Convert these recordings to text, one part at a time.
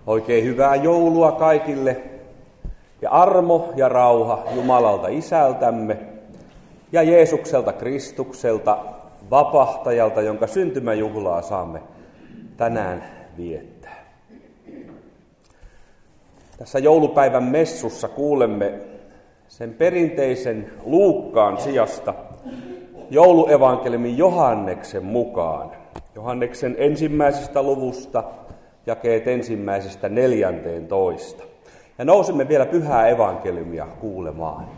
Oikein hyvää joulua kaikille ja armo ja rauha Jumalalta Isältämme ja Jeesukselta Kristukselta, vapahtajalta, jonka syntymäjuhlaa saamme tänään viettää. Tässä joulupäivän messussa kuulemme sen perinteisen Luukkaan sijasta jouluevankeliumin Johanneksen mukaan. Johanneksen 1. luvusta jakeet 1-14. Ja nousemme vielä pyhää evankeliumia kuulemaan.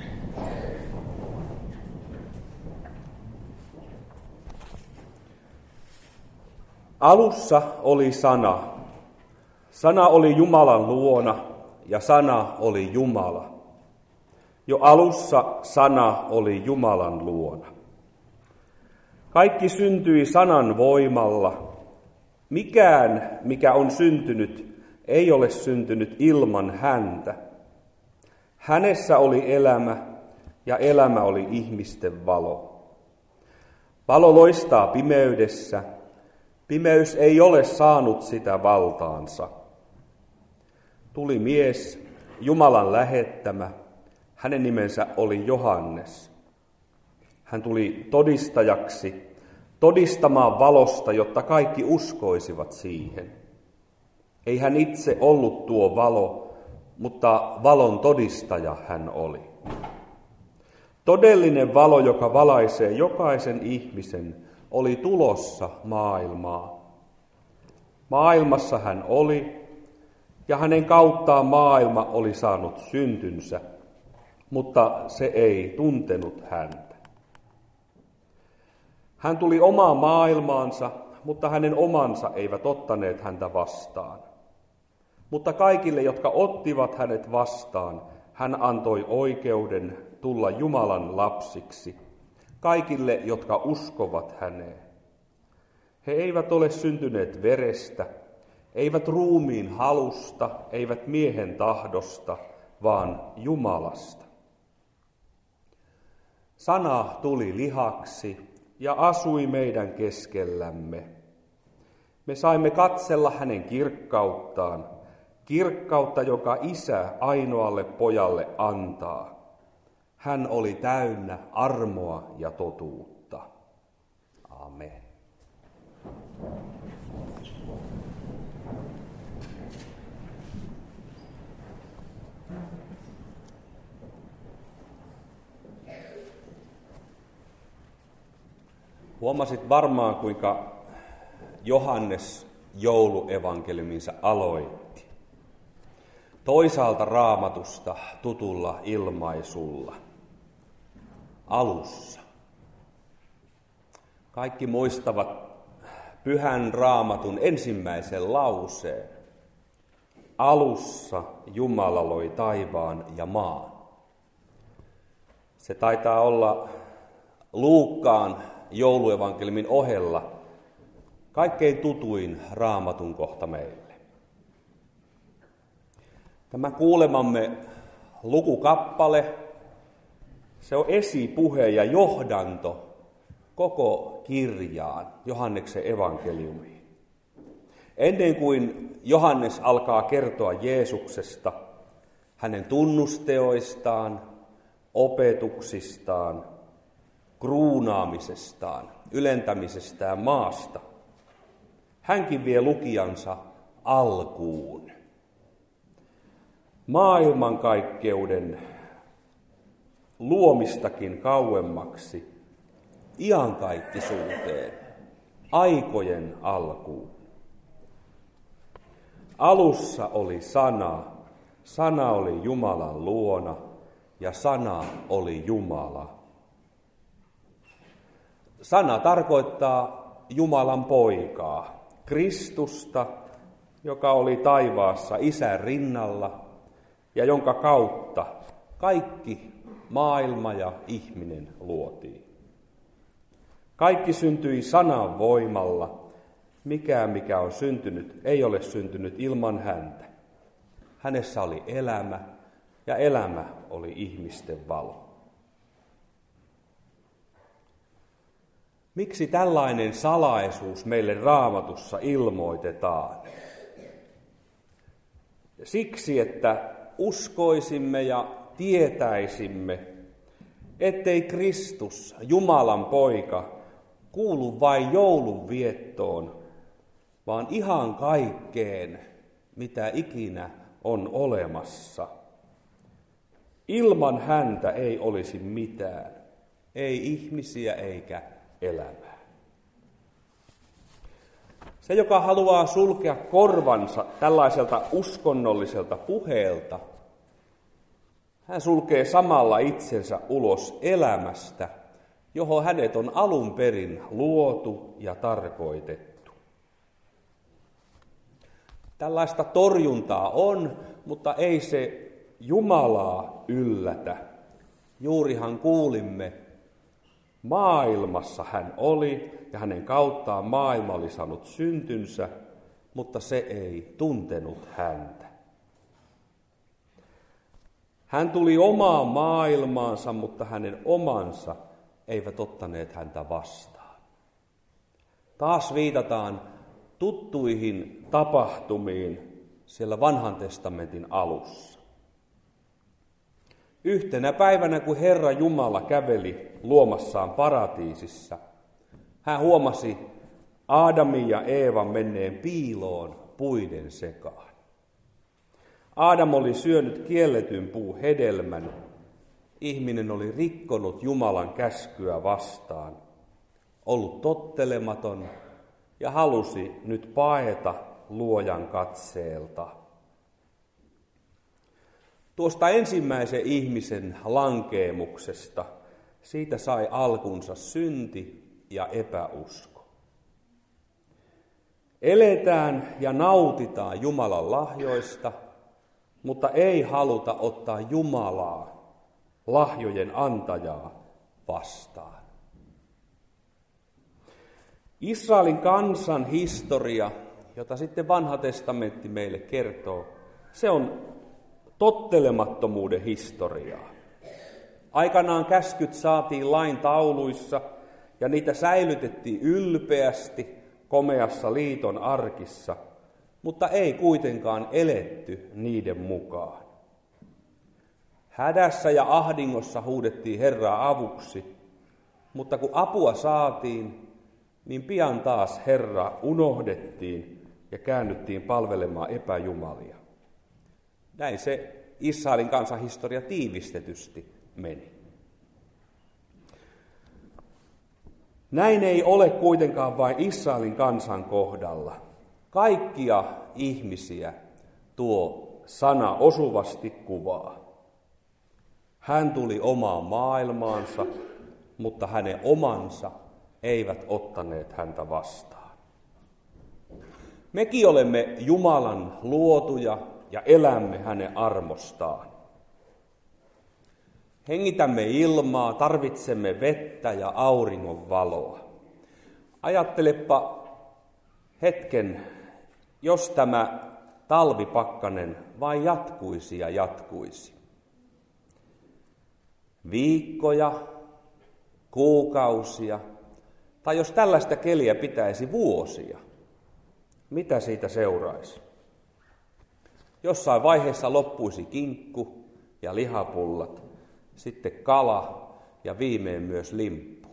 Alussa oli sana. Sana oli Jumalan luona ja sana oli Jumala. Jo alussa sana oli Jumalan luona. Kaikki syntyi sanan voimalla. Mikään, mikä on syntynyt, ei ole syntynyt ilman häntä. Hänessä oli elämä, ja elämä oli ihmisten valo. Valo loistaa pimeydessä. Pimeys ei ole saanut sitä valtaansa. Tuli mies, Jumalan lähettämä. Hänen nimensä oli Johannes. Hän tuli todistajaksi, todistamaan valosta, jotta kaikki uskoisivat siihen. Ei hän itse ollut tuo valo, mutta valon todistaja hän oli. Todellinen valo, joka valaisee jokaisen ihmisen, oli tulossa maailmaan. Maailmassa hän oli, ja hänen kauttaan maailma oli saanut syntynsä, mutta se ei tuntenut häntä. Hän tuli omaan maailmaansa, mutta hänen omansa eivät ottaneet häntä vastaan. Mutta kaikille, jotka ottivat hänet vastaan, hän antoi oikeuden tulla Jumalan lapsiksi. Kaikille, jotka uskovat häneen. He eivät ole syntyneet verestä, eivät ruumiin halusta, eivät miehen tahdosta, vaan Jumalasta. Sana tuli lihaksi ja asui meidän keskellämme. Me saimme katsella hänen kirkkauttaan, kirkkautta, joka Isä ainoalle pojalle antaa. Hän oli täynnä armoa ja totuutta. Amen. Huomasit varmaan, kuinka Johannes jouluevankeliuminsa aloitti. Toisaalta Raamatusta tutulla ilmaisulla. Alussa. Kaikki muistavat Pyhän Raamatun ensimmäisen lauseen. Alussa Jumala loi taivaan ja maan. Se taitaa olla Luukkaan jouluevankeliumin ohella kaikkein tutuin Raamatun kohta meille. Tämä kuulemamme lukukappale, se on esipuhe ja johdanto koko kirjaan, Johanneksen evankeliumiin. Ennen kuin Johannes alkaa kertoa Jeesuksesta, hänen tunnusteoistaan, opetuksistaan, kruunaamisestaan, ylentämisestään maasta, hänkin vie lukijansa alkuun. Maailmankaikkeuden luomistakin kauemmaksi, iankaikkisuuteen, aikojen alkuun. Alussa oli sana, sana oli Jumalan luona ja sana oli Jumala. Sana tarkoittaa Jumalan poikaa, Kristusta, joka oli taivaassa Isän rinnalla ja jonka kautta kaikki maailma ja ihminen luotiin. Kaikki syntyi sanan voimalla. Mikään, mikä on syntynyt, ei ole syntynyt ilman häntä. Hänessä oli elämä, ja elämä oli ihmisten valo. Miksi tällainen salaisuus meille Raamatussa ilmoitetaan? Siksi, että uskoisimme ja tietäisimme, ettei Kristus, Jumalan poika, kuulu vain joulun viettoon, vaan ihan kaikkeen, mitä ikinä on olemassa. Ilman häntä ei olisi mitään, ei ihmisiä eikä elämää. Se, joka haluaa sulkea korvansa tällaiselta uskonnolliselta puheelta, hän sulkee samalla itsensä ulos elämästä, johon hänet on alun perin luotu ja tarkoitettu. Tällaista torjuntaa on, mutta ei se Jumalaa yllätä. Juurihan kuulimme, maailmassa hän oli ja hänen kauttaan maailma oli saanut syntynsä, mutta se ei tuntenut häntä. Hän tuli omaan maailmaansa, mutta hänen omansa eivät ottaneet häntä vastaan. Taas viitataan tuttuihin tapahtumiin siellä Vanhan testamentin alussa. Yhtenä päivänä, kun Herra Jumala käveli luomassaan paratiisissa, hän huomasi Aadamin ja Eevan menneen piiloon puiden sekaan. Aadam oli syönyt kielletyn puun hedelmän. Ihminen oli rikkonut Jumalan käskyä vastaan, ollut tottelematon ja halusi nyt paeta luojan katseelta. Tuosta ensimmäisen ihmisen lankeemuksesta, siitä sai alkunsa synti ja epäusko. Eletään ja nautitaan Jumalan lahjoista, mutta ei haluta ottaa Jumalaa, lahjojen antajaa, vastaan. Israelin kansan historia, jota sitten Vanha testamentti meille kertoo, se on tottelemattomuuden historiaa. Aikanaan käskyt saatiin lain tauluissa ja niitä säilytettiin ylpeästi komeassa liiton arkissa, mutta ei kuitenkaan eletty niiden mukaan. Hädässä ja ahdingossa huudettiin Herraa avuksi, mutta kun apua saatiin, niin pian taas Herra unohdettiin ja käännyttiin palvelemaan epäjumalia. Näin se Israelin kansan historia tiivistetysti meni. Näin ei ole kuitenkaan vain Israelin kansan kohdalla. Kaikkia ihmisiä tuo sana osuvasti kuvaa. Hän tuli omaan maailmaansa, mutta hänen omansa eivät ottaneet häntä vastaan. Mekin olemme Jumalan luotuja ja elämme hänen armostaan. Hengitämme ilmaa, tarvitsemme vettä ja auringon valoa. Ajattelepa hetken, jos tämä talvipakkanen vain jatkuisi ja jatkuisi. Viikkoja, kuukausia, tai jos tällaista keliä pitäisi vuosia, mitä siitä seuraisi? Jossain vaiheessa loppuisi kinkku ja lihapullat, sitten kala ja viimein myös limppu.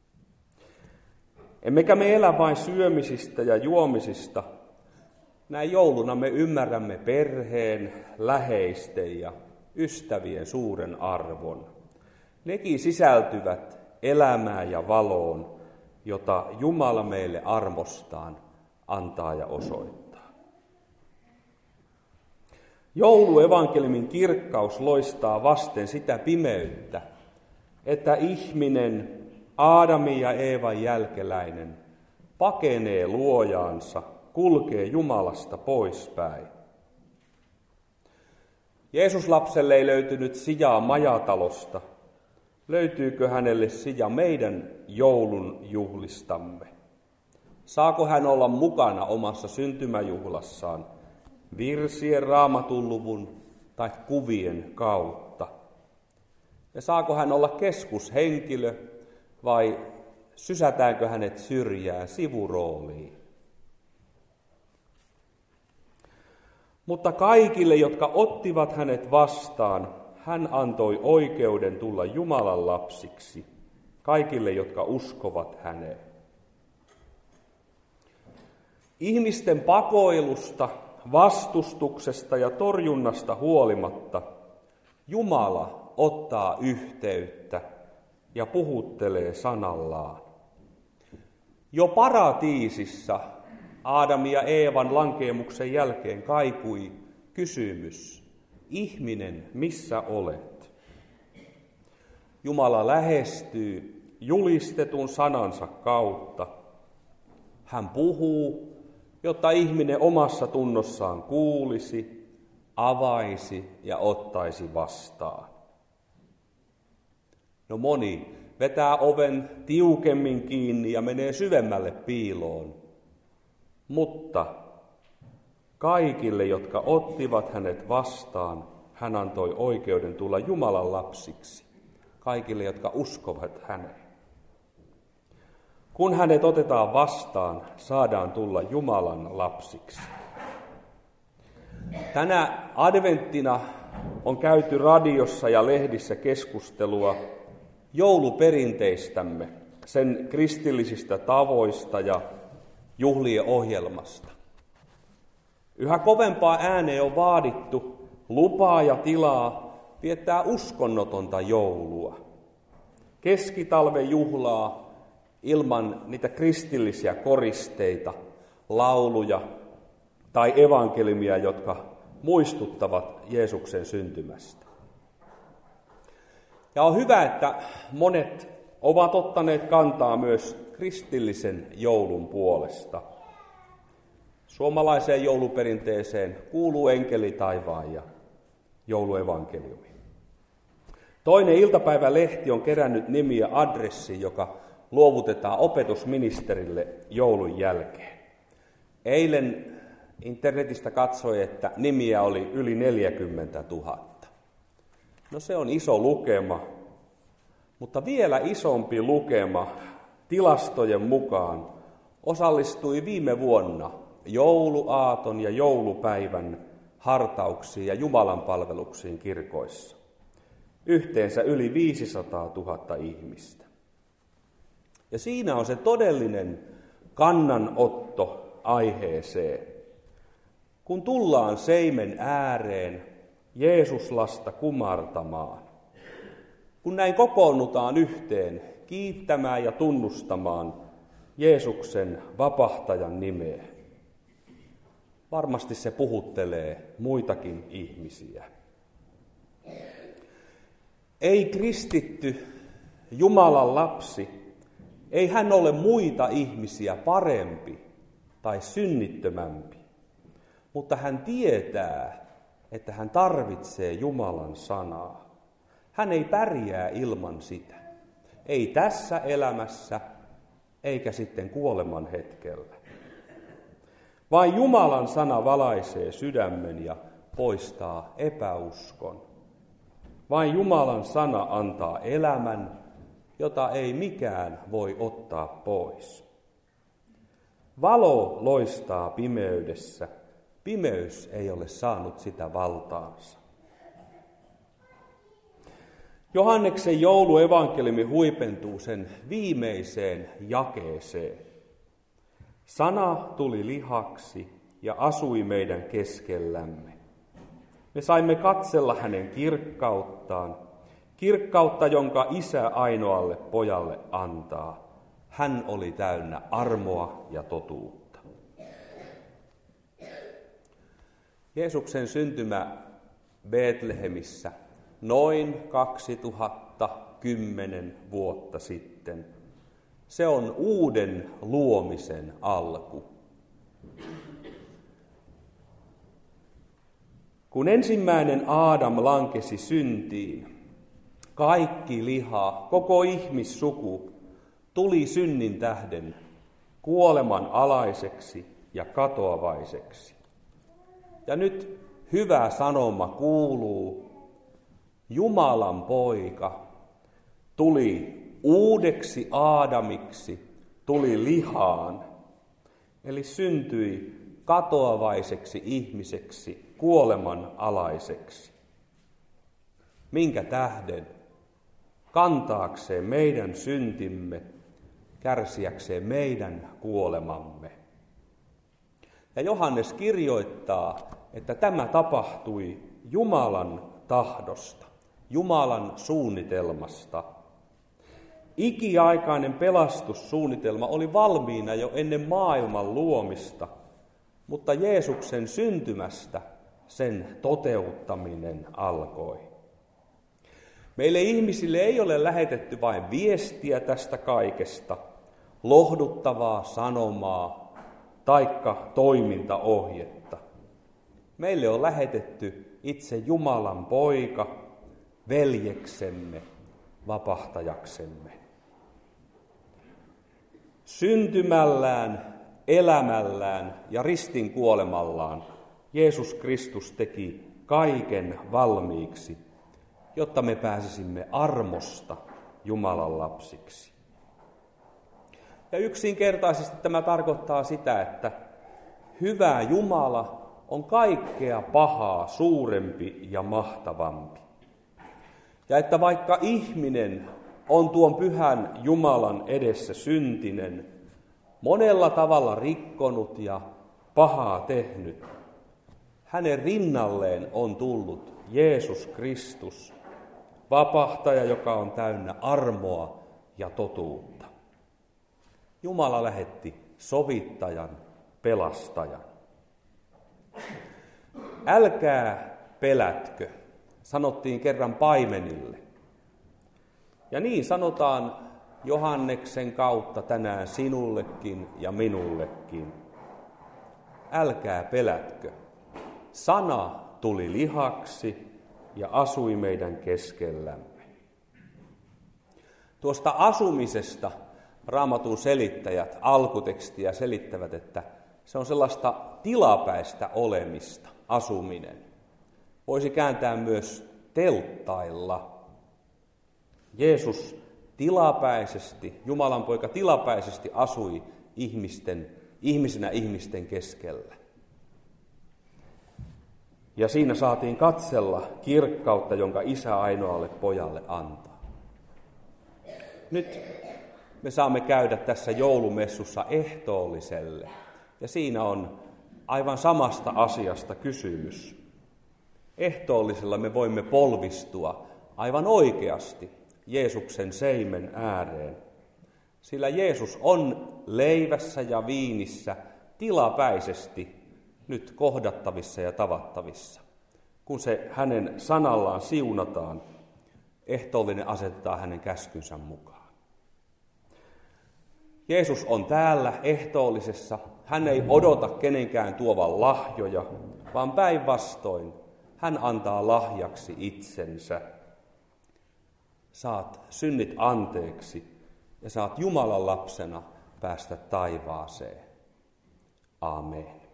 Emmekä me elä vain syömisistä ja juomisista. Näin jouluna me ymmärrämme perheen, läheisten ja ystävien suuren arvon. Nekin sisältyvät elämään ja valoon, jota Jumala meille armostaan antaa ja osoittaa. Jouluevankeliumin kirkkaus loistaa vasten sitä pimeyttä, että ihminen, Aadamin ja Eevan jälkeläinen, pakenee luojaansa, kulkee Jumalasta poispäin. Jeesuslapselle ei löytynyt sijaa majatalosta. Löytyykö hänelle sija meidän joulun juhlistamme? Saako hän olla mukana omassa syntymäjuhlassaan virsien, Raamatunluvun tai kuvien kautta? Ja saako hän olla keskushenkilö vai sysätäänkö hänet syrjään sivurooliin? Mutta kaikille, jotka ottivat hänet vastaan, hän antoi oikeuden tulla Jumalan lapsiksi, kaikille, jotka uskovat häneen. Ihmisten pakoilusta, vastustuksesta ja torjunnasta huolimatta Jumala ottaa yhteyttä ja puhuttelee sanallaan. Jo paratiisissa Aadam ja Eevan lankeemuksen jälkeen kaikui kysymys: ihminen, missä olet? Jumala lähestyy julistetun sanansa kautta. Hän puhuu, jotta ihminen omassa tunnossaan kuulisi, avaisi ja ottaisi vastaan. No moni vetää oven tiukemmin kiinni ja menee syvemmälle piiloon. Mutta kaikille, jotka ottivat hänet vastaan, hän antoi oikeuden tulla Jumalan lapsiksi. Kaikille, jotka uskovat häneen. Kun hänet otetaan vastaan, saadaan tulla Jumalan lapsiksi. Tänä adventtina on käyty radiossa ja lehdissä keskustelua jouluperinteistämme, sen kristillisistä tavoista ja juhlien ohjelmasta. Yhä kovempaa ääneen on vaadittu lupaa ja tilaa viettää uskonnotonta joulua. Keskitalven juhlaa ilman niitä kristillisiä koristeita, lauluja tai evankeliumia, jotka muistuttavat Jeesuksen syntymästä. Ja on hyvä, että monet ovat ottaneet kantaa myös kristillisen joulun puolesta. Suomalaiseen jouluperinteeseen kuuluu enkeli taivaan ja jouluevankeliumi. Toinen iltapäivälehti on kerännyt nimiä adressi, joka luovutetaan opetusministerille joulun jälkeen. Eilen internetistä katsoi, että nimiä oli yli 40 000. No se on iso lukema, mutta vielä isompi lukema tilastojen mukaan osallistui viime vuonna jouluaaton ja joulupäivän hartauksiin ja Jumalan palveluksiin kirkoissa. Yhteensä yli 500 000 ihmistä. Ja siinä on se todellinen kannanotto aiheeseen. Kun tullaan seimen ääreen Jeesuslasta kumartamaan, kun näin kokoonnutaan yhteen kiittämään ja tunnustamaan Jeesuksen vapahtajan nimeä, varmasti se puhuttelee muitakin ihmisiä. Ei kristitty Jumalan lapsi, ei hän ole muita ihmisiä parempi tai synnittömämpi, mutta hän tietää, että hän tarvitsee Jumalan sanaa. Hän ei pärjää ilman sitä. Ei tässä elämässä, eikä sitten kuoleman hetkellä. Vain Jumalan sana valaisee sydämen ja poistaa epäuskon. Vain Jumalan sana antaa elämän, jota ei mikään voi ottaa pois. Valo loistaa pimeydessä. Pimeys ei ole saanut sitä valtaansa. Johanneksen jouluevankeliumi huipentuu sen viimeiseen jakeeseen. Sana tuli lihaksi ja asui meidän keskellämme. Me saimme katsella hänen kirkkauttaan, kirkkautta, jonka Isä ainoalle pojalle antaa. Hän oli täynnä armoa ja totuutta. Jeesuksen syntymä Betlehemissä noin 2010 vuotta sitten. Se on uuden luomisen alku. Kun ensimmäinen Aadam lankesi syntiin, kaikki liha, koko ihmissuku tuli synnin tähden kuoleman alaiseksi ja katoavaiseksi. Ja nyt hyvä sanoma kuuluu, Jumalan poika tuli uudeksi Aadamiksi, tuli lihaan, eli syntyi katoavaiseksi ihmiseksi, kuoleman alaiseksi. Minkä tähden? Kantaakseen meidän syntimme, kärsiäkseen meidän kuolemamme. Ja Johannes kirjoittaa, että tämä tapahtui Jumalan tahdosta, Jumalan suunnitelmasta. Ikiaikainen pelastussuunnitelma oli valmiina jo ennen maailman luomista, mutta Jeesuksen syntymästä sen toteuttaminen alkoi. Meille ihmisille ei ole lähetetty vain viestiä tästä kaikesta, lohduttavaa sanomaa taikka toimintaohjetta. Meille on lähetetty itse Jumalan poika, veljeksemme, vapahtajaksemme. Syntymällään, elämällään ja ristin kuolemallaan Jeesus Kristus teki kaiken valmiiksi, jotta me pääsisimme armosta Jumalan lapsiksi. Ja yksinkertaisesti tämä tarkoittaa sitä, että hyvä Jumala on kaikkea pahaa suurempi ja mahtavampi. Ja että vaikka ihminen on tuon pyhän Jumalan edessä syntinen, monella tavalla rikkonut ja pahaa tehnyt, hänen rinnalleen on tullut Jeesus Kristus, vapahtaja, joka on täynnä armoa ja totuutta. Jumala lähetti sovittajan, pelastajan. Älkää pelätkö, sanottiin kerran paimenille. Ja niin sanotaan Johanneksen kautta tänään sinullekin ja minullekin. Älkää pelätkö. Sana tuli lihaksi ja asui meidän keskellämme. Tuosta asumisesta Raamatun selittäjät alkutekstiä selittävät, että se on sellaista tilapäistä olemista, asuminen. Voisi kääntää myös telttailla. Jeesus tilapäisesti, Jumalan poika tilapäisesti asui ihmisenä ihmisten keskellä. Ja siinä saatiin katsella kirkkautta, jonka Isä ainoalle pojalle antaa. Nyt me saamme käydä tässä joulumessussa ehtoolliselle. Ja siinä on aivan samasta asiasta kysymys. Ehtoollisella me voimme polvistua aivan oikeasti Jeesuksen seimen ääreen. Sillä Jeesus on leivässä ja viinissä tilapäisesti nyt kohdattavissa ja tavattavissa. Kun se hänen sanallaan siunataan, ehtoollinen asetetaan hänen käskynsä mukaan. Jeesus on täällä ehtoollisessa. Hän ei odota kenenkään tuovan lahjoja, vaan päinvastoin hän antaa lahjaksi itsensä. Saat synnit anteeksi ja saat Jumalan lapsena päästä taivaaseen. Aamen.